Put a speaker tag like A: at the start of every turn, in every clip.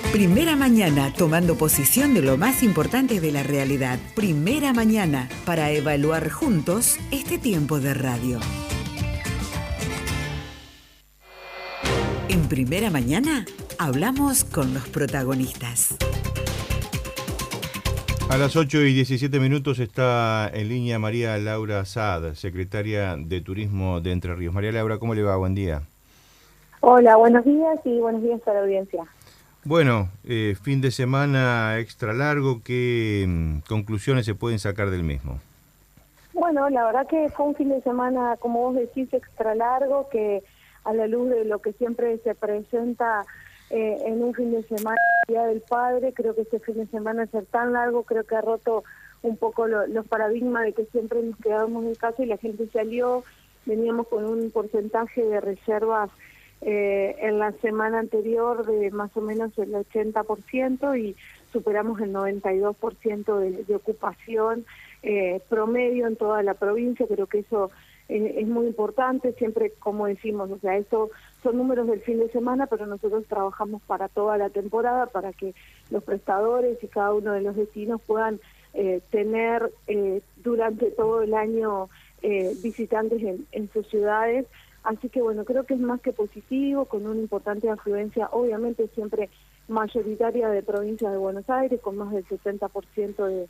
A: Primera Mañana, tomando posición de lo más importante de la realidad. Primera Mañana, para evaluar juntos este tiempo de radio. En Primera Mañana, hablamos con los protagonistas.
B: A las 8:17 está en línea María Laura Saad, secretaria de Turismo de Entre Ríos. María Laura, ¿cómo le va? Buen día.
C: Hola, buenos días y buenos días a la audiencia.
B: Bueno, fin de semana extra largo, ¿qué conclusiones se pueden sacar del mismo?
C: Bueno, la verdad que fue un fin de semana, como vos decís, extra largo, que a la luz de lo que siempre se presenta en un fin de semana, el Día del Padre, creo que este fin de semana ser tan largo, creo que ha roto un poco los paradigmas de que siempre nos quedábamos en casa y la gente salió, veníamos con un porcentaje de reservas en la semana anterior de más o menos el 80% y superamos el 92% de ocupación promedio en toda la provincia. Creo que eso es muy importante, siempre como decimos, o sea, esto son números del fin de semana, pero nosotros trabajamos para toda la temporada, para que los prestadores y cada uno de los destinos puedan tener durante todo el año visitantes en sus ciudades. Así que bueno, creo que es más que positivo, con una importante afluencia, obviamente siempre mayoritaria de provincia de Buenos Aires, con más del 70%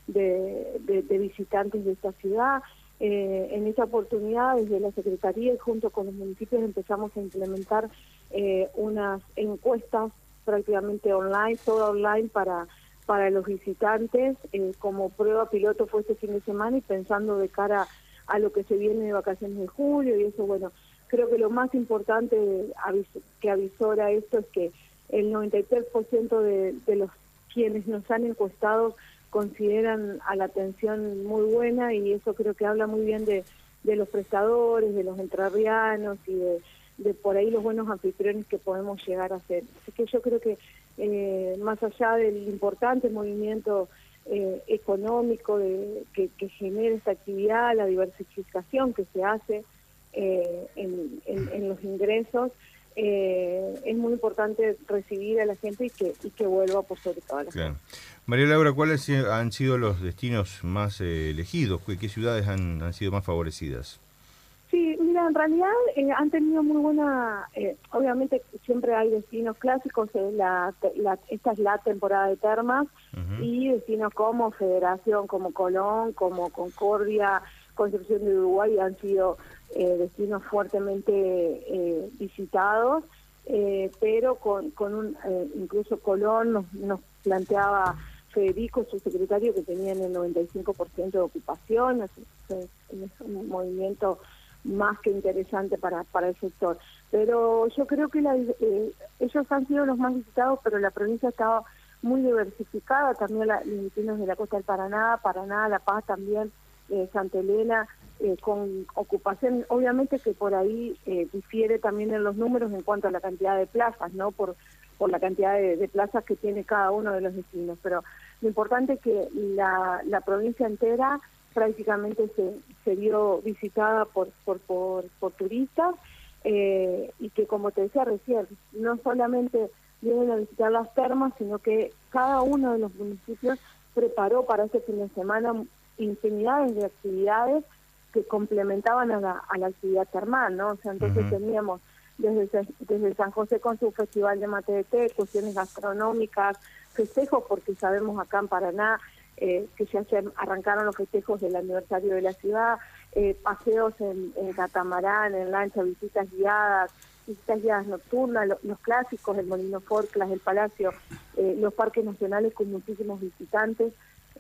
C: de visitantes de esta ciudad. En esta oportunidad, desde la Secretaría y junto con los municipios empezamos a implementar unas encuestas prácticamente online, todo online para los visitantes, como prueba piloto fue este fin de semana y pensando de cara a lo que se viene de vacaciones de julio y eso, bueno, creo que lo más importante que avisora esto es que el 93% de los quienes nos han encuestado consideran a la atención muy buena y eso creo que habla muy bien de los prestadores, de los entrerrianos y de por ahí los buenos anfitriones que podemos llegar a ser. Así que yo creo que más allá del importante movimiento económico que genera esta actividad, la diversificación que se hace en los ingresos, es muy importante recibir a la gente y que vuelva por sobre todo a la gente.
B: María Laura, ¿cuáles han sido los destinos más elegidos? ¿Qué ciudades han sido más favorecidas?
C: Sí, mira, en realidad han tenido muy buena, obviamente siempre hay destinos clásicos, esta es la temporada de termas, y destinos como Federación, como Colón, como Concordia, Concepción de Uruguay han sido destinos fuertemente visitados, pero con un incluso Colón nos planteaba Federico, su secretario, que tenían el 95% de ocupación, es un movimiento más que interesante para el sector. Pero yo creo que ellos han sido los más visitados, pero la provincia estaba muy diversificada, también los destinos de la costa del Paraná, La Paz también, Santa Elena, con ocupación, obviamente que por ahí difiere también en los números en cuanto a la cantidad de plazas, ¿no? Por la cantidad de plazas que tiene cada uno de los destinos, pero lo importante es que la provincia entera prácticamente se vio visitada por turistas y que, como te decía recién, no solamente vienen a visitar las termas, sino que cada uno de los municipios preparó para este fin de semana infinidades de actividades que complementaban a la actividad termal, ¿no? O sea, entonces teníamos desde San José con su festival de mate de té, cuestiones gastronómicas, festejos, porque sabemos acá en Paraná que ya se arrancaron los festejos del aniversario de la ciudad, paseos en catamarán, en lancha, visitas guiadas nocturnas, los clásicos, el Molino Forclas, el Palacio, los parques nacionales con muchísimos visitantes,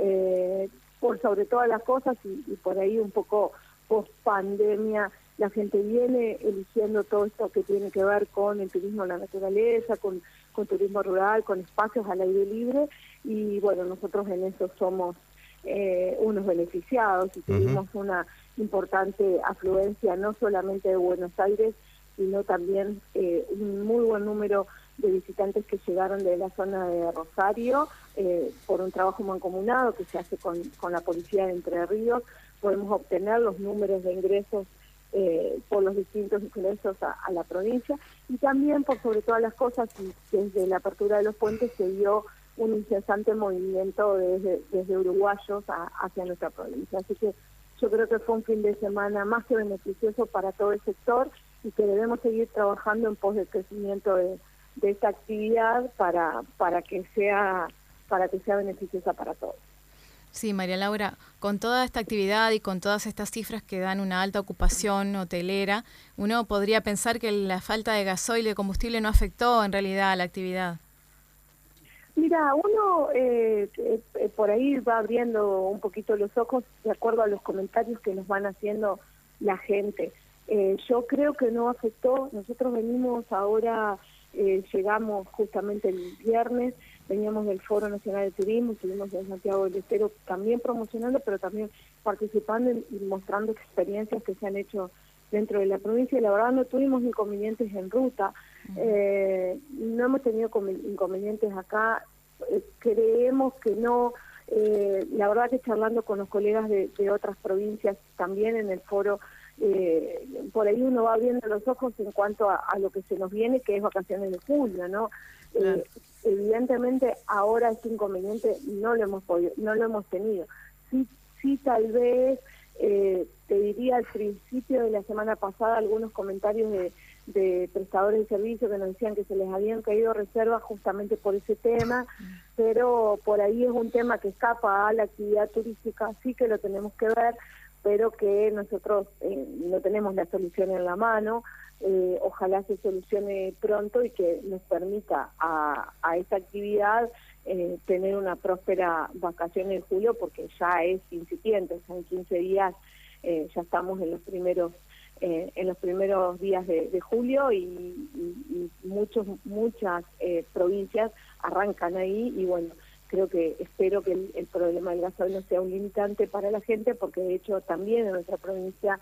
C: por sobre todas las cosas y por ahí un poco post pandemia la gente viene eligiendo todo esto que tiene que ver con el turismo en la naturaleza, con turismo rural, con espacios al aire libre, y bueno, nosotros en eso somos unos beneficiados y tuvimos una importante afluencia no solamente de Buenos Aires, sino también un muy buen número de visitantes que llegaron de la zona de Rosario por un trabajo mancomunado que se hace con la policía de Entre Ríos. Podemos obtener los números de ingresos por los distintos ingresos a la provincia, y también por sobre todas las cosas, y desde la apertura de los puentes se dio un incesante movimiento desde uruguayos hacia nuestra provincia. Así que yo creo que fue un fin de semana más que beneficioso para todo el sector y que debemos seguir trabajando en pos del crecimiento de esta actividad para que sea beneficiosa para todos.
D: Sí, María Laura, con toda esta actividad y con todas estas cifras que dan una alta ocupación hotelera, uno podría pensar que la falta de gasoil y de combustible no afectó en realidad a la actividad.
C: Mira, uno por ahí va abriendo un poquito los ojos de acuerdo a los comentarios que nos van haciendo la gente. Yo creo que no afectó. Nosotros venimos ahora, llegamos justamente el viernes, veníamos del Foro Nacional de Turismo, estuvimos en Santiago del Estero también promocionando, pero también participando y mostrando experiencias que se han hecho dentro de la provincia, y la verdad no tuvimos inconvenientes en ruta, no hemos tenido inconvenientes acá, creemos que no, la verdad que charlando con los colegas de otras provincias también en el foro, por ahí uno va abriendo los ojos en cuanto a lo que se nos viene, que es vacaciones de julio, ¿no? Claro. Evidentemente ahora este inconveniente no lo hemos tenido. Sí tal vez, te diría al principio de la semana pasada algunos comentarios de prestadores de servicios que nos decían que se les habían caído reservas justamente por ese tema, pero por ahí es un tema que escapa a la actividad turística, sí que lo tenemos que ver, pero que nosotros no tenemos la solución en la mano. Ojalá se solucione pronto y que nos permita a esta actividad tener una próspera vacación en julio, porque ya es incipiente, o sea, en 15 días ya estamos en los primeros días de julio y muchas provincias arrancan ahí, y bueno, espero que el problema del gasoil no sea un limitante para la gente, porque de hecho también en nuestra provincia,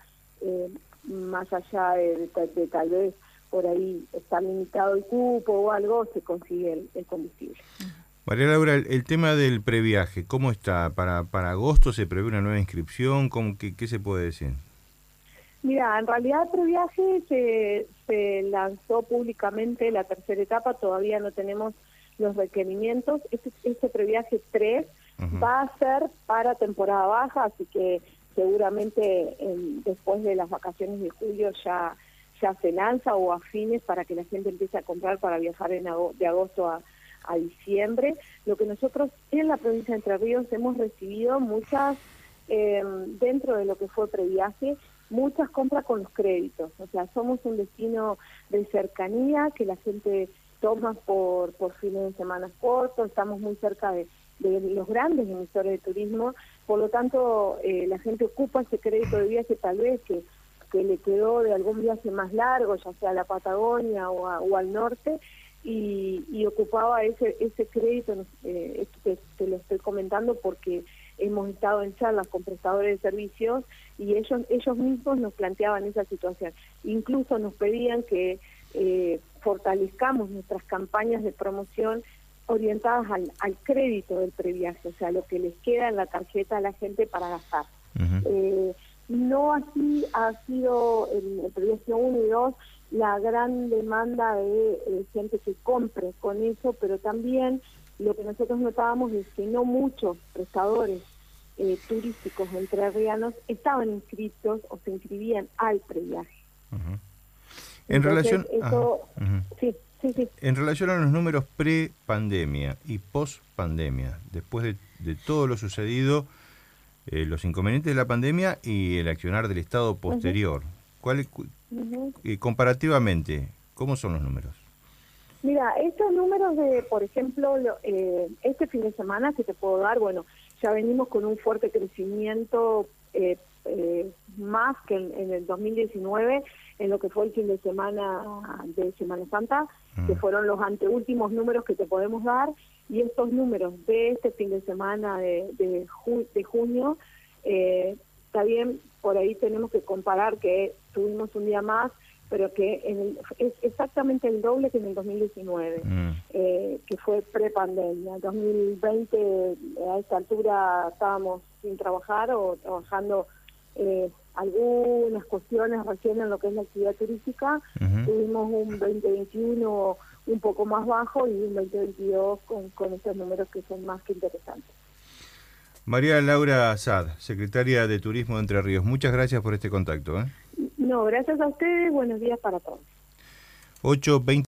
C: más allá de tal vez por ahí está limitado el cupo o algo, se consigue el combustible.
B: María Laura, el tema del previaje, ¿cómo está? ¿Para agosto se prevé una nueva inscripción? ¿Qué se puede decir?
C: Mira, en realidad el previaje se lanzó públicamente la tercera etapa, todavía no tenemos los requerimientos. Este previaje 3 va a ser para temporada baja, así que seguramente después de las vacaciones de julio ya se lanza, o a fines, para que la gente empiece a comprar para viajar de agosto a diciembre. Lo que nosotros en la provincia de Entre Ríos hemos recibido muchas, dentro de lo que fue previaje, muchas compras con los créditos. O sea, somos un destino de cercanía que la gente toma por fines de semana cortos, estamos muy cerca de los grandes emisores de turismo, por lo tanto la gente ocupa ese crédito de viaje tal vez que le quedó de algún viaje más largo, ya sea a la Patagonia o al norte, y ocupaba ese crédito. Te lo estoy comentando porque hemos estado en charlas con prestadores de servicios y ellos mismos nos planteaban esa situación. Incluso nos pedían que fortalezcamos nuestras campañas de promoción orientadas al crédito del previaje, o sea, lo que les queda en la tarjeta a la gente para gastar. No así ha sido en el previaje 1 y 2 la gran demanda de gente que compre con eso, pero también lo que nosotros notábamos es que no muchos prestadores turísticos entrerrianos estaban inscritos o se inscribían al previaje.
B: En relación
C: Sí.
B: En relación a los números pre-pandemia y post-pandemia, después de todo lo sucedido, los inconvenientes de la pandemia y el accionar del Estado posterior, comparativamente, ¿cómo son los números?
C: Mira, estos números por ejemplo, este fin de semana que te puedo dar, bueno, ya venimos con un fuerte crecimiento más que en el 2019, en lo que fue el fin de semana de Semana Santa, que fueron los anteúltimos números que te podemos dar, y estos números de este fin de semana de junio, está bien, por ahí tenemos que comparar que tuvimos un día más, pero que es exactamente el doble que en el 2019, que fue prepandemia. En 2020 a esta altura estábamos sin trabajar o trabajando algunas cuestiones recién en lo que es la actividad turística. Tuvimos un 2021 un poco más bajo y un 2022 con estos números que son más que interesantes.
B: María Laura Saad, secretaria de Turismo de Entre Ríos, muchas gracias por este contacto.
C: No, gracias a ustedes, buenos días para todos.
B: 8:20